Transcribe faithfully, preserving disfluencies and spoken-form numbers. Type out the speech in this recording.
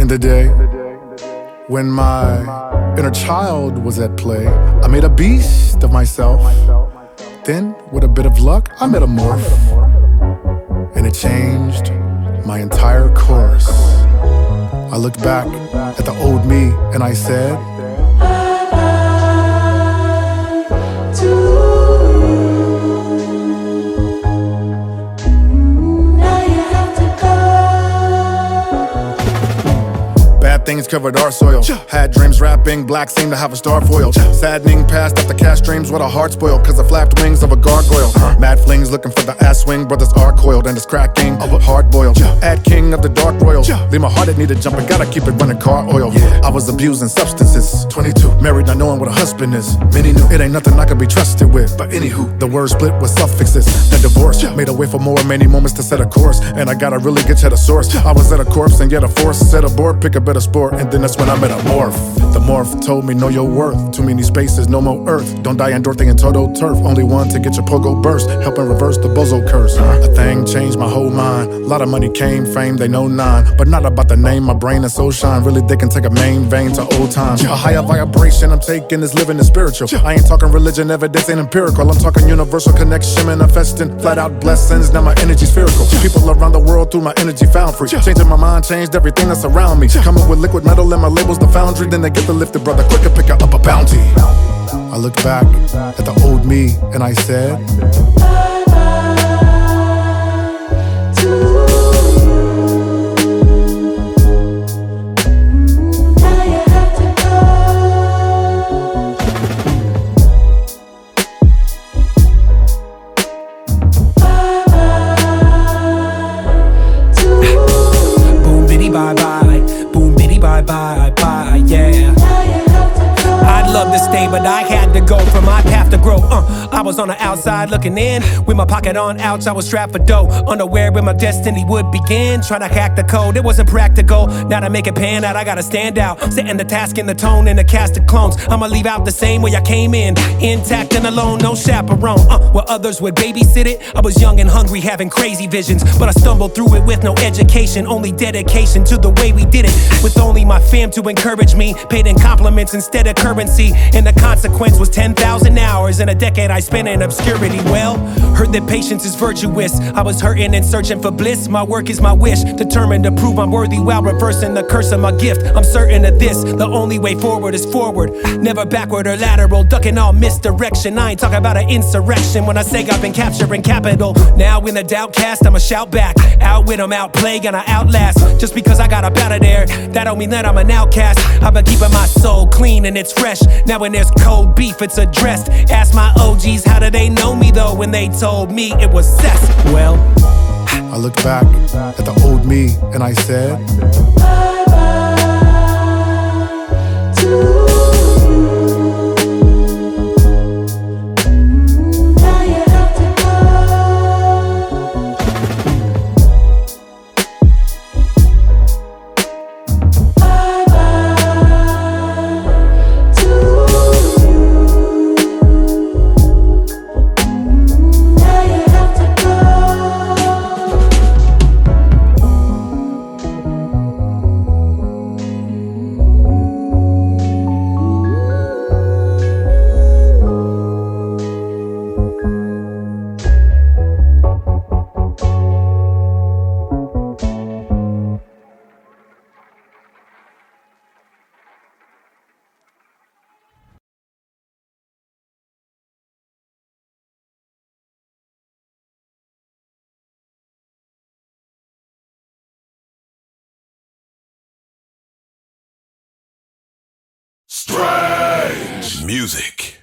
In the day when my inner child was at play, I made a beast of myself. Then, with a bit of luck, I met a morph, and it changed my entire course. I looked back at the old me and I said, things covered our soil. Had dreams rapping, black seemed to have a star foil. Saddening past after cash dreams, what a heart spoiled, cause the flapped wings of a gargoyle. Mad flings looking for the ass swing, brothers are coiled, and it's cracking of a hard boiled. Ad king of the dark royal, leave my heart, it needed jumping, gotta keep it running car oil. I was abusing substances, twenty-two, married not knowing what a husband is. Many knew it ain't nothing I could be trusted with, but anywho, the word split with suffixes. The divorce made a way for more, many moments to set a course, and I gotta really get to the source. I was at a corpse and yet a force, set aboard, pick a better sport. And then that's when I met a morph. The morph told me, know your worth. Too many spaces, no more earth. Don't die in Dorothy and Toto turf. Only one to get your pogo burst. Helping reverse the bozo curse. A thing changed my whole mind. A lot of money came, fame, they know nine. But not about the name, my brain is so shine. Really, they can take a main vein to old times. A higher vibration I'm taking is living is spiritual. I ain't talking religion, evidence ain't empirical. I'm talking universal connection, manifesting flat out blessings. Now my energy's spherical. People around the world through my energy found free. Changing my mind, changed everything that's around me. Coming with liquid metal and my label's the foundry. Then they get the lifted, brother, quicker pick up a bounty. I looked back at the old me and I said, boom biddy bye bye, boom biddy bye bye bye, yeah. I'd love to stay, but I had to go for my path to grow. Uh, I was on the outside looking in, with my pocket on ouch, I was strapped for dough. Unaware where my destiny would begin, trying to hack the code, it wasn't practical. Now to make it pan out, I gotta stand out. Setting the task in the tone and the cast of clones. I'ma leave out the same way I came in, intact and alone, no chaperone. Uh, where others would babysit it, I was young and hungry, having crazy visions. But I stumbled through it with no education, only dedication to the way we did it. With only my fam to encourage me, paid in compliments instead of currency. And the consequence was ten thousand hours in a decade I spent in obscurity. Well, heard that patience is virtuous. I was hurting and searching for bliss. My work is my wish, determined to prove I'm worthy while reversing the curse of my gift. I'm certain of this, the only way forward is forward, never backward or lateral, ducking all misdirection. I ain't talking about an insurrection when I say I've been capturing capital. Now in the doubt cast, I'ma shout back. Outwit 'em, outplay, gonna outlast. Just because I got up out of there, that don't mean that I'm an outcast. I've been keeping my soul clean and it's fresh. Now when there's cold beef, it's addressed. Ask my O Gs, how do they know me though, when they told me it was cess? Well, I looked back at the old me and I said, bye bye to you. Now you have to go. Bye bye to you. Now you have to go. Strange music.